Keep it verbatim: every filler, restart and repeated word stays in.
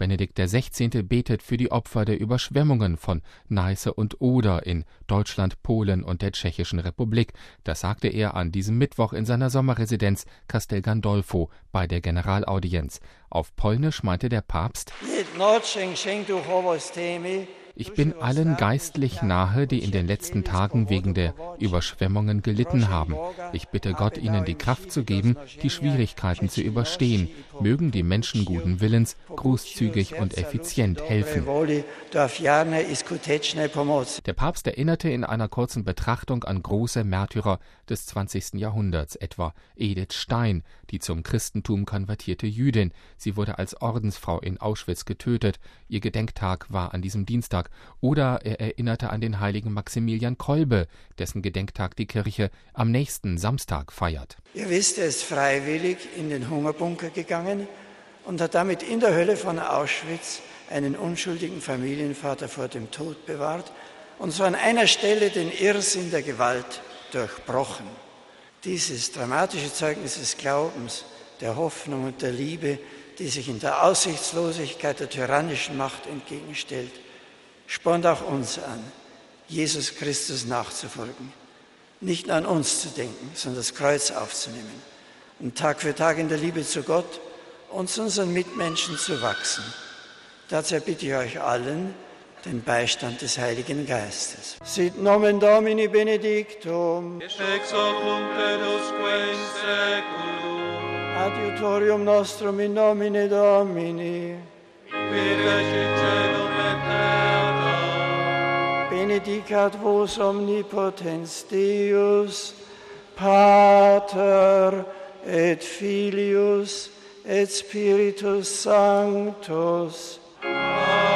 Benedikt der Sechzehnte betet für die Opfer der Überschwemmungen von Neiße und Oder in Deutschland, Polen und der Tschechischen Republik. Das sagte er an diesem Mittwoch in seiner Sommerresidenz Castel Gandolfo bei der Generalaudienz. Auf Polnisch meinte der Papst: Ich bin allen geistlich nahe, die in den letzten Tagen wegen der Überschwemmungen gelitten haben. Ich bitte Gott, ihnen die Kraft zu geben, die Schwierigkeiten zu überstehen. Mögen die Menschen guten Willens großzügig und effizient helfen. Der Papst erinnerte in einer kurzen Betrachtung an große Märtyrer des zwanzigsten Jahrhunderts, etwa Edith Stein, die zum Christentum konvertierte Jüdin. Sie wurde als Ordensfrau in Auschwitz getötet. Ihr Gedenktag war an diesem Dienstag. Oder er erinnerte an den heiligen Maximilian Kolbe, dessen Gedenktag die Kirche am nächsten Samstag feiert. Ihr wisst, er ist freiwillig in den Hungerbunker gegangen und hat damit in der Hölle von Auschwitz einen unschuldigen Familienvater vor dem Tod bewahrt und so an einer Stelle den Irrsinn der Gewalt durchbrochen. Dieses dramatische Zeugnis des Glaubens, der Hoffnung und der Liebe, die sich in der Aussichtslosigkeit der tyrannischen Macht entgegenstellt, spornt auch uns an, Jesus Christus nachzufolgen. Nicht nur an uns zu denken, sondern das Kreuz aufzunehmen und Tag für Tag in der Liebe zu Gott und zu unseren Mitmenschen zu wachsen. Dazu bitte ich euch allen den Beistand des Heiligen Geistes. Sit nomen Domini benedictum. Ex hoc nunc et usque in saeculum. Adiutorium nostrum in nomine Domini. Qui fecit caelum et terra. Benedicat vos omnipotens Deus, Pater et Filius et Spiritus Sanctus. Amen.